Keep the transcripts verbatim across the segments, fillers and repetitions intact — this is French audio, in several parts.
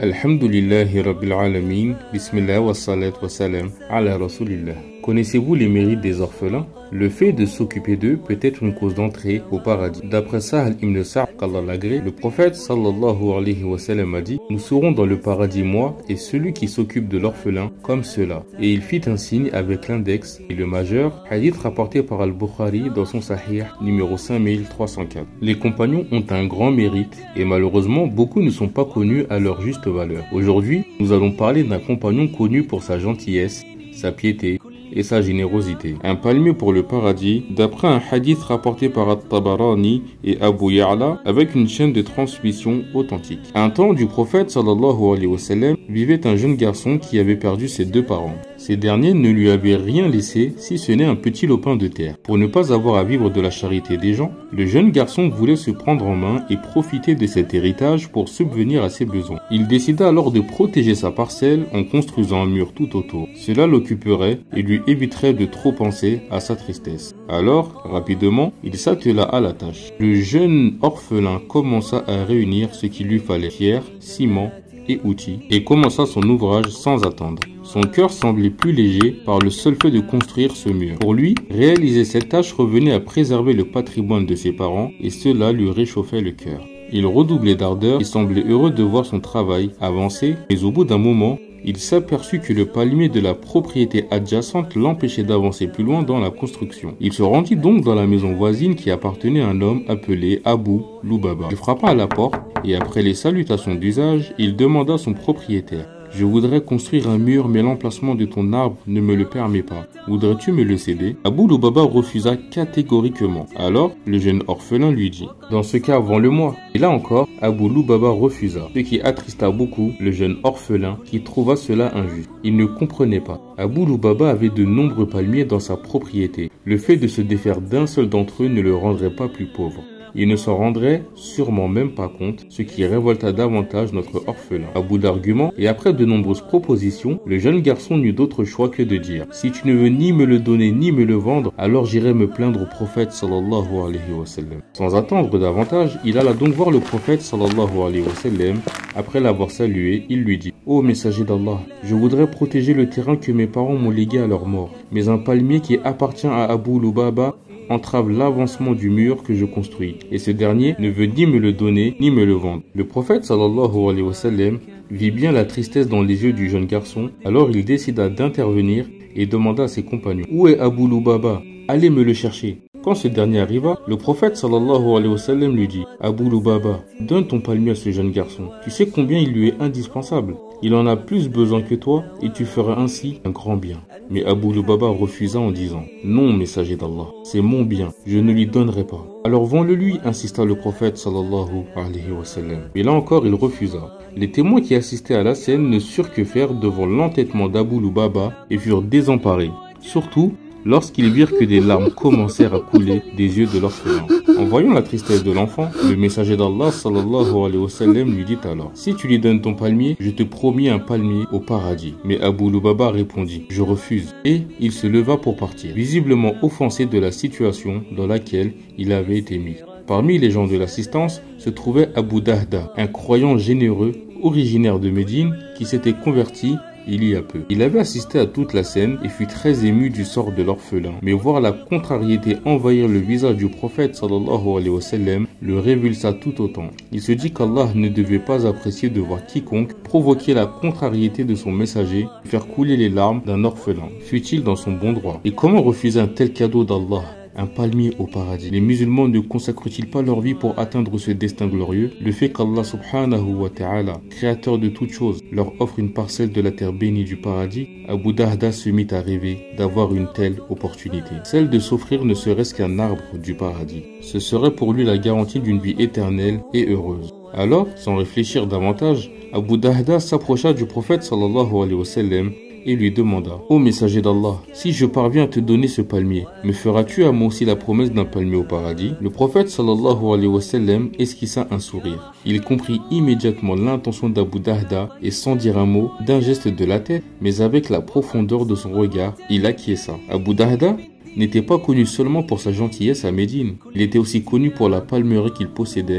Alhamdulillahi Rabbil Alamin, Bismillah wa salat wa salam ala Rasulillah. Connaissez-vous les mérites des orphelins? Le fait de s'occuper d'eux peut être une cause d'entrée au paradis. D'après Sahl ibn Sa'd, qu'Allah l'agrée, le prophète sallallahu alayhi wa sallam a dit: nous serons dans le paradis, moi et celui qui s'occupe de l'orphelin, comme cela. Et il fit un signe avec l'index et le majeur, hadith rapporté par Al-Bukhari dans son Sahih numéro cinq mille trois cent quatre. Les compagnons ont un grand mérite et malheureusement beaucoup ne sont pas connus à leur juste valeur. Aujourd'hui, nous allons parler d'un compagnon connu pour sa gentillesse, sa piété et sa générosité. Un palmier pour le paradis, d'après un hadith rapporté par At-Tabarani et Abu Ya'la avec une chaîne de transmission authentique. À un temps du prophète sallallahu alayhi wa sallam vivait un jeune garçon qui avait perdu ses deux parents. Ces derniers ne lui avaient rien laissé si ce n'est un petit lopin de terre. Pour ne pas avoir à vivre de la charité des gens, le jeune garçon voulait se prendre en main et profiter de cet héritage pour subvenir à ses besoins. Il décida alors de protéger sa parcelle en construisant un mur tout autour. Cela l'occuperait et lui éviterait de trop penser à sa tristesse. Alors, rapidement, il s'attela à la tâche. Le jeune orphelin commença à réunir ce qu'il lui fallait: pierre, ciment et outils, et commença son ouvrage sans attendre. Son cœur semblait plus léger par le seul fait de construire ce mur. Pour lui, réaliser cette tâche revenait à préserver le patrimoine de ses parents, et cela lui réchauffait le cœur. Il redoublait d'ardeur et semblait heureux de voir son travail avancer, mais au bout d'un moment, il s'aperçut que le palmier de la propriété adjacente l'empêchait d'avancer plus loin dans la construction. Il se rendit donc dans la maison voisine qui appartenait à un homme appelé Abu Lubaba. Il frappa à la porte et après les salutations d'usage, il demanda à son propriétaire: je voudrais construire un mur, mais l'emplacement de ton arbre ne me le permet pas. Voudrais-tu me le céder? Abu Lubaba refusa catégoriquement. Alors, le jeune orphelin lui dit: dans ce cas, vends-le-moi. Et là encore, Abu Lubaba refusa, ce qui attrista beaucoup le jeune orphelin qui trouva cela injuste. Il ne comprenait pas. Abu Lubaba avait de nombreux palmiers dans sa propriété. Le fait de se défaire d'un seul d'entre eux ne le rendrait pas plus pauvre. Il ne s'en rendrait sûrement même pas compte, ce qui révolta davantage notre orphelin. À bout d'arguments et après de nombreuses propositions, le jeune garçon n'eut d'autre choix que de dire: si tu ne veux ni me le donner ni me le vendre, alors j'irai me plaindre au prophète sallallahu alayhi wa sallam. Sans attendre davantage, il alla donc voir le prophète sallallahu alayhi wa sallam. Après l'avoir salué, il lui dit: ô messager d'Allah, je voudrais protéger le terrain que mes parents m'ont légué à leur mort, mais un palmier qui appartient à Abu Lubaba entrave l'avancement du mur que je construis, et ce dernier ne veut ni me le donner ni me le vendre. Le prophète sallallahu alayhi wa sallam vit bien la tristesse dans les yeux du jeune garçon, alors il décida d'intervenir et demanda à ses compagnons: où est Abu Lubaba? Allez me le chercher. Quand ce dernier arriva, le prophète sallallahu alayhi wa sallam lui dit: Abu Lubaba, donne ton palmier à ce jeune garçon. Tu sais combien il lui est indispensable. Il en a plus besoin que toi et tu feras ainsi un grand bien. Mais Abu Lubaba refusa en disant: non, messager d'Allah, c'est mon bien, je ne lui donnerai pas. Alors vends-le lui, insista le prophète sallallahu alayhi wa sallam. Mais là encore, il refusa. Les témoins qui assistaient à la scène ne surent que faire devant l'entêtement d'Abu Lubaba et furent désemparés. Surtout lorsqu'ils virent que des larmes commencèrent à couler des yeux de l'orphelin. En voyant la tristesse de l'enfant, le messager d'Allah sallallahu alayhi wa sallam lui dit alors: si tu lui donnes ton palmier, je te promis un palmier au paradis. Mais Abu Lubaba répondit: je refuse. Et il se leva pour partir, visiblement offensé de la situation dans laquelle il avait été mis. Parmi les gens de l'assistance se trouvait Abu Dahda, un croyant généreux originaire de Médine qui s'était converti il y a peu. Il avait assisté à toute la scène et fut très ému du sort de l'orphelin. Mais voir la contrariété envahir le visage du prophète sallallahu alayhi wa sallam le révulsa tout autant. Il se dit qu'Allah ne devait pas apprécier de voir quiconque provoquer la contrariété de son messager et faire couler les larmes d'un orphelin, fût-il dans son bon droit. Et comment refuser un tel cadeau d'Allah? Un palmier au paradis. Les musulmans ne consacrent-ils pas leur vie pour atteindre ce destin glorieux? Le fait qu'Allah subhanahu wa ta'ala, créateur de toutes choses, leur offre une parcelle de la terre bénie du paradis, Abu Dahda se mit à rêver d'avoir une telle opportunité. Celle de s'offrir ne serait-ce qu'un arbre du paradis. Ce serait pour lui la garantie d'une vie éternelle et heureuse. Alors, sans réfléchir davantage, Abu Dahda s'approcha du prophète sallallahu alayhi wa sallam et lui demanda: ô messager d'Allah, si je parviens à te donner ce palmier, me feras-tu à moi aussi la promesse d'un palmier au paradis? Le prophète sallallahu alayhi wa sallam esquissa un sourire. Il comprit immédiatement l'intention d'Abu Dahda et sans dire un mot, d'un geste de la tête, mais avec la profondeur de son regard, il acquiesça. Abu Dahda n'était pas connu seulement pour sa gentillesse à Médine, il était aussi connu pour la palmeraie qu'il possédait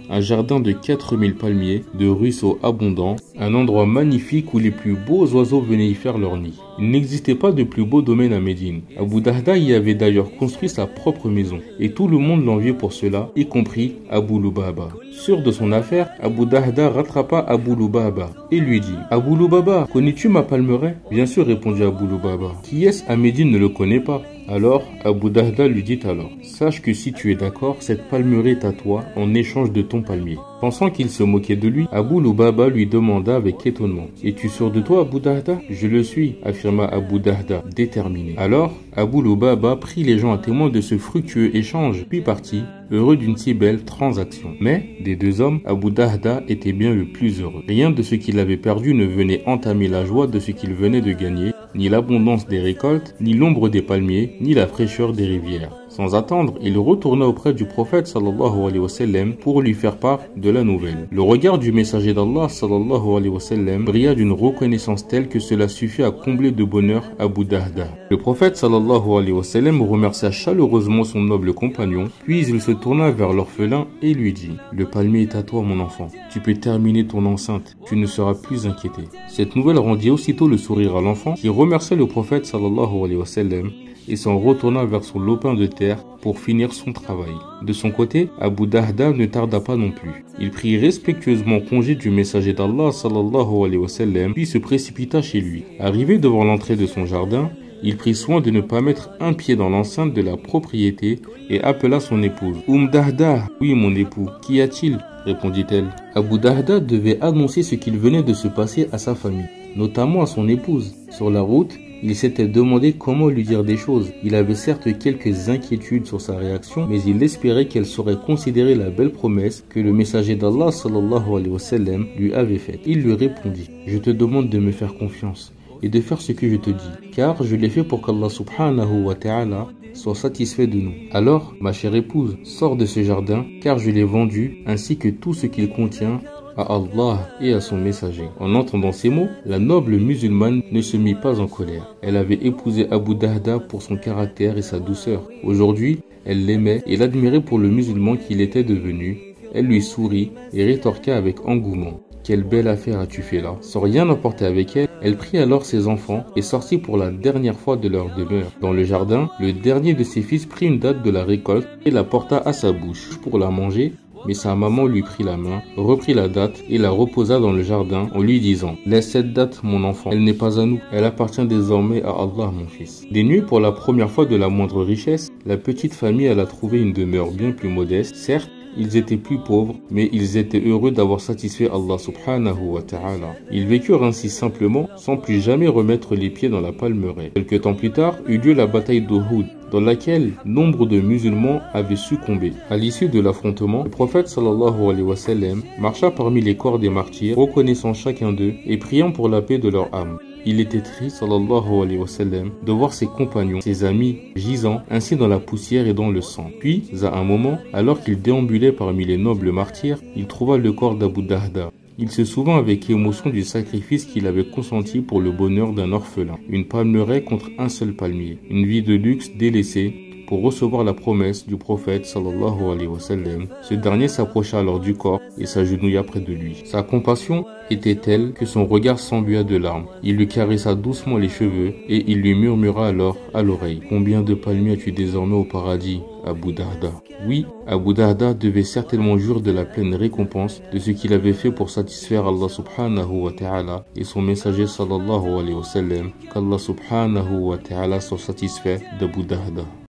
un jardin de quatre mille palmiers, de ruisseaux abondants, un endroit magnifique où les plus beaux oiseaux venaient y faire leur nid. Il n'existait pas de plus beau domaine à Médine. Abu Dahda y avait d'ailleurs construit sa propre maison, et tout le monde l'enviait pour cela, y compris Abu Lubaba. Sûr de son affaire, Abu Dahda rattrapa Abu Lubaba et lui dit « Abu Lubaba, connais-tu ma palmeraie ?» « Bien sûr, répondit Abu Lubaba. Qui est-ce à Médine ne le connaît pas ?» Alors, Abu Dahda lui dit alors « Sache que si tu es d'accord, cette palmeraie est à toi en échange de ton palmier. » Pensant qu'il se moquait de lui, Abu Lubaba lui demanda avec étonnement « Es-tu sûr de toi, Abu Dahda ?»« Je le suis, affirma Abu Dahda, déterminé. Alors, Abu Lubaba prit les gens à témoin de ce fructueux échange, puis partit, heureux d'une si belle transaction. Mais, des deux hommes, Abu Dahda était bien le plus heureux. Rien de ce qu'il avait perdu ne venait entamer la joie de ce qu'il venait de gagner, ni l'abondance des récoltes, ni l'ombre des palmiers, ni la fraîcheur des rivières. Sans attendre, il retourna auprès du prophète sallallahu alayhi wa sallam pour lui faire part de la nouvelle. Le regard du messager d'Allah sallallahu alayhi wa sallam brilla d'une reconnaissance telle que cela suffit à combler de bonheur Abu Dahda. Le prophète sallallahu alayhi wa sallam remercia chaleureusement son noble compagnon, puis il se tourna vers l'orphelin et lui dit « Le palmier est à toi, mon enfant. Tu peux terminer ton enceinte. Tu ne seras plus inquiété. » Cette nouvelle rendit aussitôt le sourire à l'enfant qui remercia le prophète sallallahu alayhi wa sallam et s'en retourna vers son lopin de terre pour finir son travail. De son côté, Abu Dahda ne tarda pas non plus. Il prit respectueusement congé du messager d'Allah sallallahu alayhi wa sallam, puis se précipita chez lui. Arrivé devant l'entrée de son jardin, il prit soin de ne pas mettre un pied dans l'enceinte de la propriété et appela son épouse. « Oum Dahda »« Oui, mon époux. Qu'y a-t-il » répondit-elle. Abu Dahda devait annoncer ce qu'il venait de se passer à sa famille, notamment à son épouse. Sur la route, il s'était demandé comment lui dire des choses. Il avait certes quelques inquiétudes sur sa réaction, mais il espérait qu'elle saurait considérer la belle promesse que le messager d'Allah sallallahu alayhi wa sallam lui avait faite. Il lui répondit « Je te demande de me faire confiance et de faire ce que je te dis, car je l'ai fait pour qu'Allah subhanahu wa ta'ala soit satisfait de nous. Alors, ma chère épouse, sors de ce jardin, car je l'ai vendu, ainsi que tout ce qu'il contient, à Allah et à son messager. » En entendant ces mots, la noble musulmane ne se mit pas en colère. Elle avait épousé Abu Dahda pour son caractère et sa douceur. Aujourd'hui, elle l'aimait et l'admirait pour le musulman qu'il était devenu. Elle lui sourit et rétorqua avec engouement. « Quelle belle affaire as-tu fait là ?» Sans rien emporter avec elle, elle prit alors ses enfants et sortit pour la dernière fois de leur demeure. Dans le jardin, le dernier de ses fils prit une date de la récolte et la porta à sa bouche pour la manger. Mais sa maman lui prit la main, reprit la date et la reposa dans le jardin en lui disant « Laisse cette date, mon enfant, elle n'est pas à nous, elle appartient désormais à Allah, mon fils. » Dénuée pour la première fois de la moindre richesse, la petite famille alla trouver une demeure bien plus modeste. Certes, ils étaient plus pauvres, mais ils étaient heureux d'avoir satisfait Allah subhanahu wa ta'ala. Ils vécurent ainsi simplement, sans plus jamais remettre les pieds dans la palmeraie. Quelques temps plus tard, eut lieu la bataille d'Uhud, dans laquelle nombre de musulmans avaient succombé. À l'issue de l'affrontement, le prophète sallallahu alayhi wa sallam marcha parmi les corps des martyrs, reconnaissant chacun d'eux et priant pour la paix de leur âme. Il était triste, sallallahu alayhi wa sallam, de voir ses compagnons, ses amis, gisant ainsi dans la poussière et dans le sang. Puis, à un moment, alors qu'il déambulait parmi les nobles martyrs, il trouva le corps d'Abu Dahda. Il se souvint avec émotion du sacrifice qu'il avait consenti pour le bonheur d'un orphelin. Une palmeraie contre un seul palmier. Une vie de luxe délaissée pour recevoir la promesse du prophète sallallahu alayhi wa sallam. Ce dernier s'approcha alors du corps et s'agenouilla près de lui. Sa compassion était telle que son regard s'embua de larmes. Il lui caressa doucement les cheveux et il lui murmura alors à l'oreille « Combien de palmiers as-tu désormais au paradis, Abu Dahda ?» Oui, Abu Dahda devait certainement jouir de la pleine récompense de ce qu'il avait fait pour satisfaire Allah subhanahu wa ta'ala et son messager sallallahu alayhi wa sallam. Qu'Allah subhanahu wa ta'ala soit satisfait d'Abu Dahda.